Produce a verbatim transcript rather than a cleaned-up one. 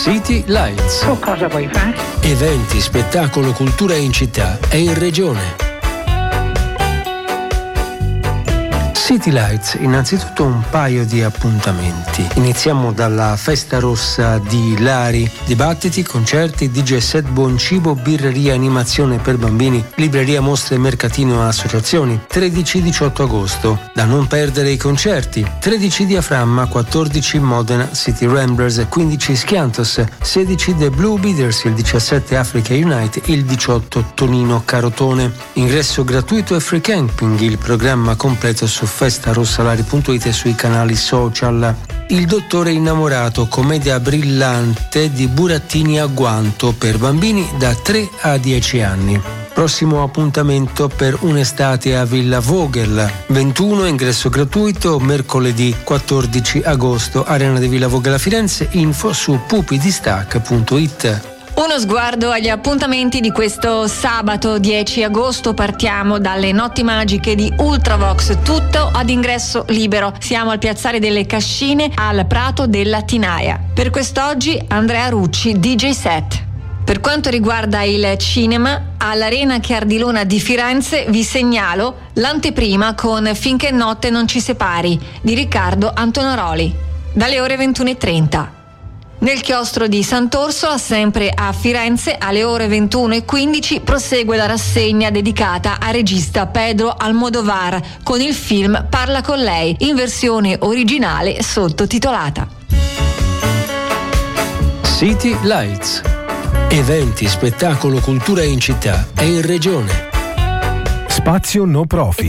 City Lights. Tu cosa vuoi fare? Eventi, spettacolo, cultura in città e in regione. City Lights, innanzitutto un paio di appuntamenti. Iniziamo dalla Festa Rossa di Lari, dibattiti, concerti, D J set, buon cibo, birreria, animazione per bambini, libreria, mostre, mercatino e associazioni. tredici diciotto agosto, da non perdere i concerti. tredici Diaframma, quattordici Modena City Ramblers, quindici Schiantos, sedici The Blue Beaters, il diciassette Africa Unite, il diciotto Tonino Carotone. Ingresso gratuito e free camping, il programma completo su festarossalari punto it e sui canali social. Il dottore innamorato, commedia brillante di burattini a guanto per bambini da tre a dieci anni. Prossimo appuntamento per un'estate a Villa Vogel, ventuno, ingresso gratuito, mercoledì quattordici agosto, Arena di Villa Vogel a Firenze, info su pupidistac punto it. Uno sguardo agli appuntamenti di questo sabato dieci agosto. Partiamo dalle notti magiche di Ultravox, tutto ad ingresso libero. Siamo al Piazzale delle Cascine, al Prato della Tinaia. Per quest'oggi Andrea Rucci, D J set. Per quanto riguarda il cinema, all'Arena Chiardilona di Firenze vi segnalo l'anteprima con Finché notte non ci separi di Riccardo Antonaroli, dalle ore ventuno e trenta. Nel chiostro di Sant'Orsola, sempre a Firenze, alle ore ventuno e quindici prosegue la rassegna dedicata al regista Pedro Almodovar con il film Parla con lei, in versione originale sottotitolata. City Lights. Eventi, spettacolo, cultura in città e in regione. Spazio no profit.